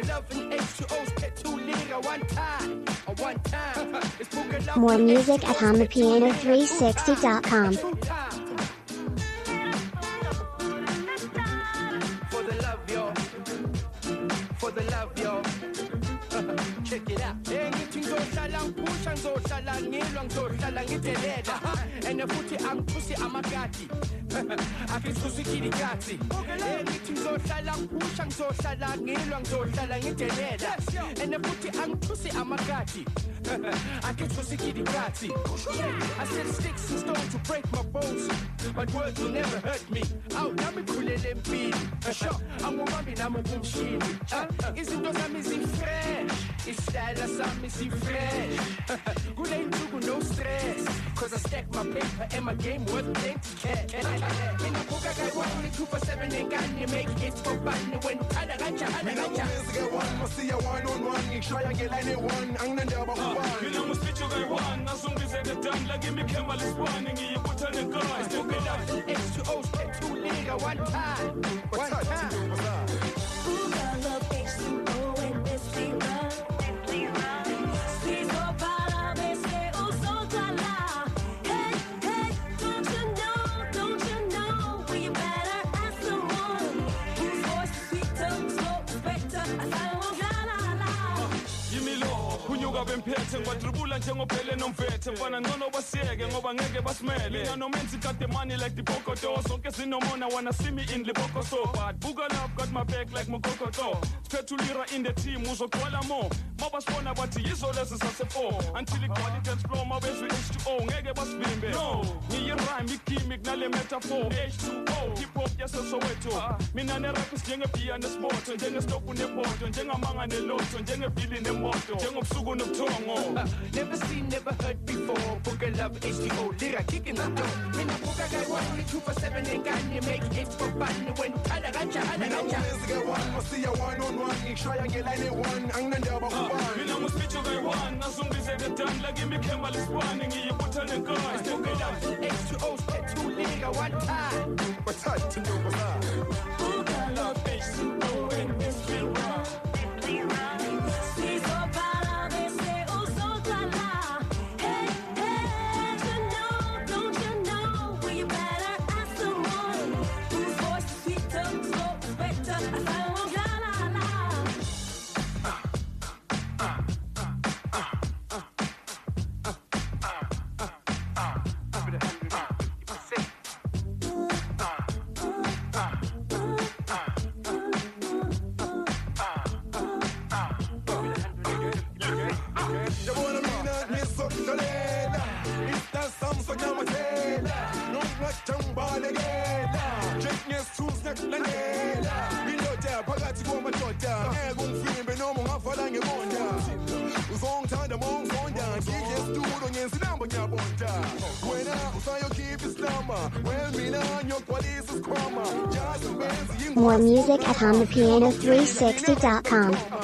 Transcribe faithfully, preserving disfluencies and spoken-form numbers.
More music at hum the piano three sixty dot com. For the love, yo. For the love, yo. Check it out. Ngizohlala ngiphusha ngizohlala ngilwa ngizohlala ngidelela and futhi angiphusi amakati akithusi kilikati ngithi ngizohlala ngiphusha ngizohlala ngilwa ngizohlala ngidelela and futhi angiphusi amakati akithusi kilikati I said sticks and stones to break my bones but words will never hurt me out nami khulele empini angubambi nami kumshini izinto zami zifresh isitayela sami sifresh kule nsuku no stress cause I stack my paper and my game worth plenty cash mina buka kayi-one two for seven engane make hits for fun when uthanda kanjani kanjani one masiya one on one ngishaya ngeline one anginandaba kubani mina musitsho kayi-one nasungizeke done like imikhema lesibani ngiyibuthane guys look it up H two O step two nigga one time one time bemphethe ngibatribula njengophele nomvethe mfana ngcono basiyeke ngoba ngeke basimele mina nomenzi got the money like the bokoto sonke sinomona wanna see me in the bokoto but buka love got my back like mokokoto spetulira in the team uzogcwala more mabasibona bathi yizo lezi sase-four until igcwala i-dance-floor mabezwe H two O ngeke basivimbe no ngiyirhyme igimmick nale metaphor H two O hip-hop yasesoweto mina nerapis njengebhiya nesimoto njengestophu nepoto njengamanga neloto njengebhili nemoto njengobusuku nobuthongo never seen never heard before book a love H two O lira kicking the door mina buka kayi-one two for seven engane make hits for fun when uthanda kanjani kanjani one masiya one on one ngishaya ngeline one anginandaba kubani mina musitsho kayi-one nasungizeke done like imikhema lesibani ngiyibuthane guys look it up H two O step two nigga one time bathathu ntombazana buka love H two O and this will run More music at hum the piano three sixty dot com.